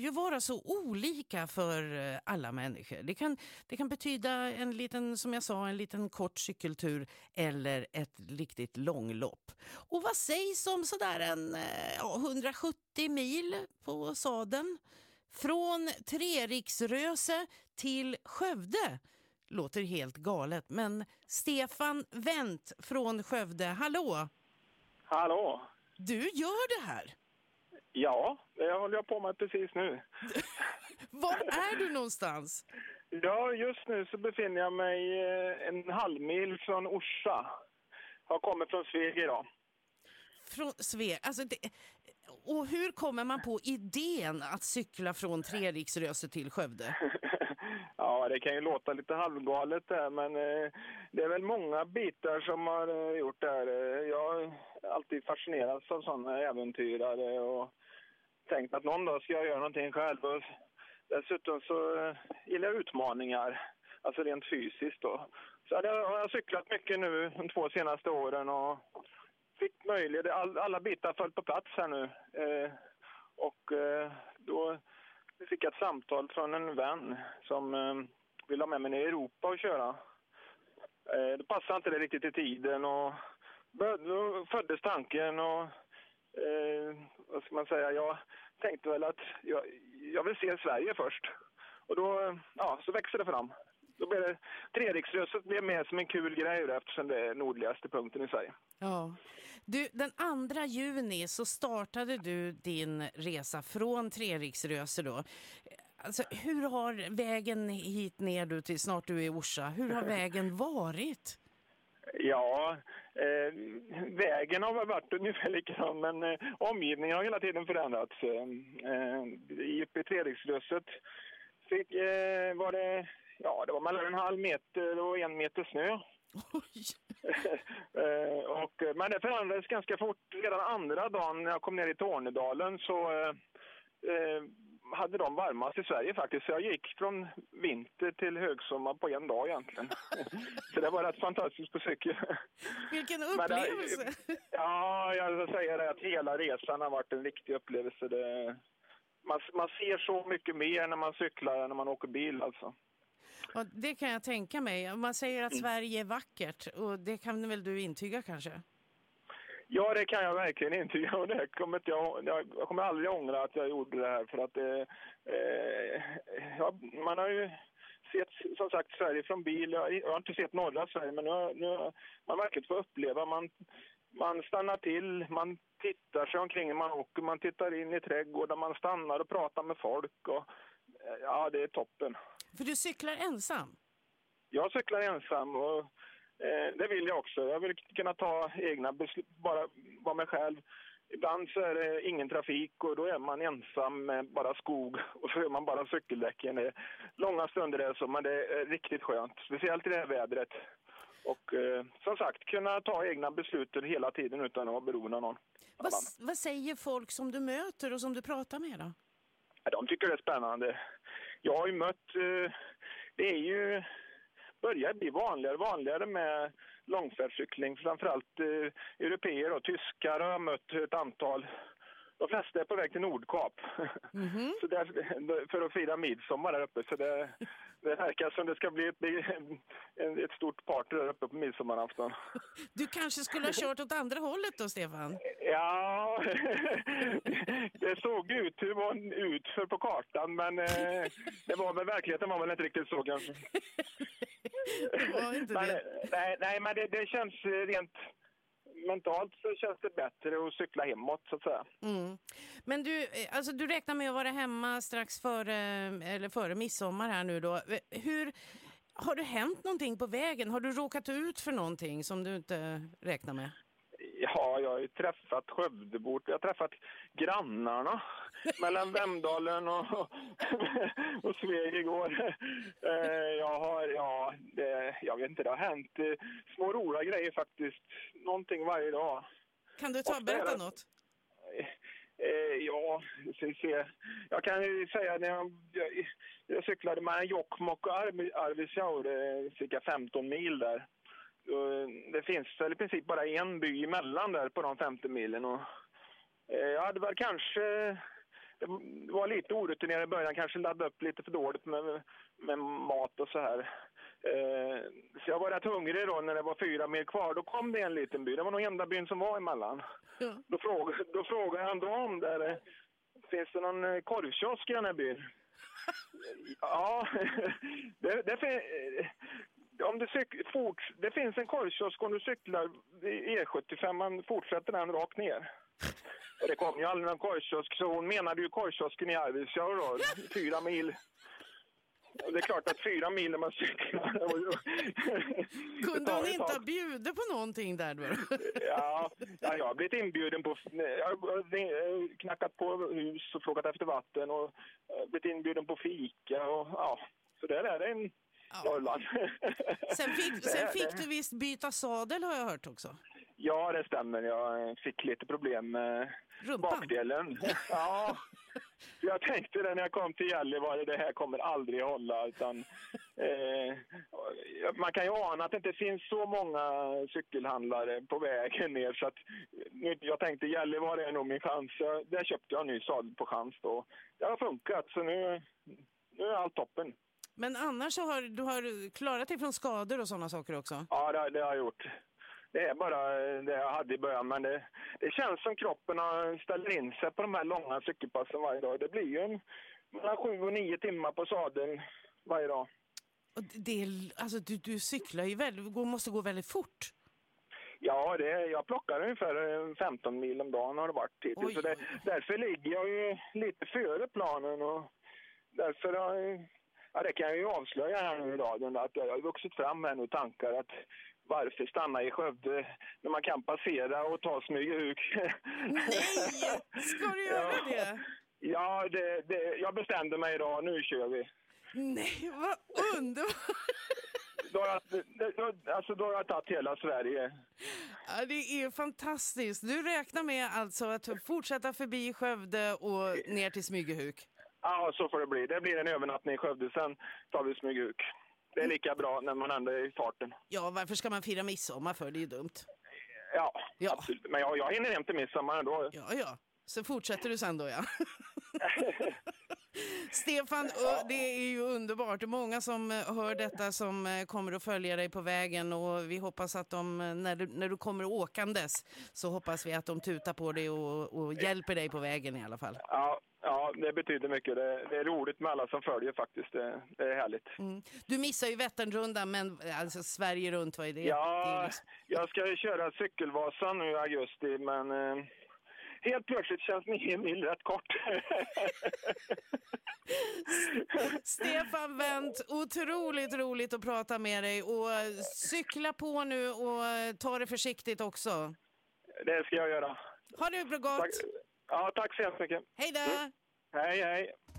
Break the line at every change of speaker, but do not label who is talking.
ju vara så olika för alla människor. Det kan betyda en liten, som jag sa, en liten kort cykeltur eller ett riktigt långlopp. Och vad sägs om sådär 170 mil på sadeln? Från Treriksröse till Skövde. Låter helt galet, men Stefan Wendt från Skövde, hallå!
Hallå!
Du gör det här?
Ja, det håller jag på med precis nu.
Var är du någonstans?
Ja, just nu så befinner jag mig en halvmil från Orsa. Jag kommer från Sveg idag.
Från Sveg, alltså och hur kommer man på idén att cykla från Treriksröse till Skövde?
Ja, det kan ju låta lite halvgalet där, men det är väl många bitar som har gjort det här. Jag har alltid fascinerats av sådana äventyrare och tänkt att någon dag ska jag göra någonting själv. Och dessutom så gillar jag utmaningar, alltså rent fysiskt då. Så har jag cyklat mycket nu de 2 senaste åren och fick möjlighet. Alla bitar föll på plats här nu. Då fick jag ett samtal från en vän som vill ha med mig i Europa och köra. Det passade inte det riktigt i tiden och då föddes tanken och vad ska man säga, jag tänkte väl att jag vill se Sverige först. Och då, så växer det fram. Då blev det, Treriksröset blev mer som en kul grej eftersom det är nordligaste punkten i Sverige.
Ja. Du, den 2 juni så startade du din resa från Treriksröse då. Alltså, hur har vägen hit ner du till snart du är i Orsa? Hur har vägen varit?
Ja, vägen har varit ungefär likadant, men omgivningen har hela tiden förändrats. I Treriksröset var det mellan 1,5 meter och 1 meter snö. Men det förändrades ganska fort. Redan andra dagen när jag kom ner i Tornedalen så hade de varmast i Sverige faktiskt. Så jag gick från vinter till högsommar på en dag egentligen. Så det var rätt fantastiskt på cykel.
Vilken upplevelse!
Jag säger det att hela resan har varit en riktig upplevelse. Man ser så mycket mer när man cyklar än när man åker bil alltså.
Ja, det kan jag tänka mig. Man säger att Sverige är vackert och det kan väl du intyga kanske?
Ja, det kan jag verkligen intyga och jag kommer aldrig ångra att jag gjorde det här för att man har ju sett som sagt Sverige från bil. Jag har inte sett norra Sverige men nu man verkligen får uppleva. Man stannar till, man tittar sig omkring, man åker, man tittar in i trädgården, man stannar och pratar med folk och ja, det är toppen.
För du cyklar ensam?
Jag cyklar ensam och det vill jag också. Jag vill kunna ta egna beslut, bara vara mig själv. Ibland så är det ingen trafik och då är man ensam med bara skog och så är man bara cykeldäcken. Det är långa stunder är så, men det är riktigt skönt. Speciellt i det här vädret. Och som sagt, kunna ta egna beslut hela tiden utan att vara beroende av någon.
Vad säger folk som du möter och som du pratar med då?
De tycker det är spännande. Jag har ju mött, det är ju börjar bli vanligare med långfärdscykling. Framförallt europeer och tyskar har jag mött ett antal. De flesta är på väg till Nordkap. Mm-hmm. Så för att fira midsommar där uppe. Så det verkar som det ska bli ett stort party där uppe på midsommarafton.
Du kanske skulle ha kört åt andra hållet då, Stefan?
Ja, det såg ut hur man utför på kartan. Men det var väl verkligheten var väl inte riktigt så kanske.
Det var inte det.
Nej, men det känns rent... Mentalt så känns det bättre att cykla hemåt så att säga. Mm.
Men du räknar med att vara hemma strax före midsommar här nu då. Har det hänt någonting på vägen? Har du råkat ut för någonting som du inte räknar med?
Ja, jag har ju träffat Skövdebor. Jag har träffat grannarna mellan Vemdalen och Sveg igår. Jag vet inte, det har hänt små roliga grejer faktiskt. Någonting varje dag.
Kan du berätta något?
Jag kan ju säga när jag cyklade med Jokkmokk och Arvidsjaur, cirka 15 mil där. Det finns väl i princip bara en by emellan där på de 50 milen och jag hade väl kanske det var lite orutinerad i början, kanske laddade upp lite för dåligt med mat och så här. Så jag var rätt hungrig då när det var 4 mil kvar. Då kom det en liten by, det var nog enda byn som var emellan.
Ja.
Då frågade han då om där, finns det någon korvkiosk i den här byn? Ja, det finns en korvkiosk om du cyklar i E75, man fortsätter den rakt ner. Och det kom ju aldrig någon korvkiosk, så hon menade ju korvkiosken i Arvidsjaur då, 4 mil. Och det är klart att 4 mil när man cyklar.
Kunde hon inte ha bjudit på någonting där då?
Ja, jag har blivit inbjuden på... Jag har knackat på hus och frågat efter vatten och blivit inbjuden på fika och ja, så det är en Norrland.
Sen fick du visst byta sadel har jag hört också.
Ja, det stämmer. Jag fick lite problem med bakdelen. Ja, jag tänkte det när jag kom till Gällivare, det här kommer aldrig hålla. Utan, man kan ju ana att det inte finns så många cykelhandlare på vägen ner. Så att, jag tänkte Gällivare är nog min chans. Där köpte jag en ny sadel på chans då. Det har funkat, så nu är allt toppen.
Men annars så har du klarat dig från skador och sådana saker också?
Ja, det har jag gjort. Det är bara det jag hade i början, men det känns som kroppen ställer in sig på de här långa cykelpassen varje dag. Det blir ju mellan 7 och 9 timmar på sadeln varje dag.
Och alltså du cyklar ju måste gå väldigt fort.
Ja, jag plockar ungefär 15 mil om dagen har det varit hittills. Så därför ligger jag ju lite före planen och därför det kan jag ju avslöja här nu i radion att jag har vuxit fram med nu tankar att varför stanna i Skövde när man kan passera och ta Smygehuk?
Nej! Ska du göra det?
Ja, jag bestämde mig idag. Nu kör vi.
Nej, vad underbart!
Då har jag tagit hela Sverige.
Ja, det är fantastiskt. Du räknar med alltså att fortsätta förbi Skövde och ner till Smygehuk?
Ja, så får det bli. Det blir en övernattning i Skövde, sen tar vi Smygehuk. Det är lika bra när man ändå är i farten. Ja,
varför ska man fira midsommar för? Det är ju dumt.
Ja. Absolut. Men jag hinner hem till midsommar ändå.
Ja. Så fortsätter du sen då, ja. Stefan, det är ju underbart. Det är många som hör detta som kommer att följa dig på vägen och vi hoppas att när du kommer åkandes så hoppas vi att de tutar på dig och hjälper dig på vägen i alla fall.
Ja, det betyder mycket. Det är roligt med alla som följer faktiskt. Det är härligt. Mm.
Du missar ju Vätternrundan, men alltså Sverige runt, vad är det?
Ja, jag ska köra cykelvasan nu i augusti, men helt plötsligt känns 9 mil rätt kort.
Stefan Wendt, otroligt roligt att prata med dig och cykla på nu och ta det försiktigt också.
Det ska jag göra.
Ha det bra gott.
Tack så mycket.
Hej då.
Hej.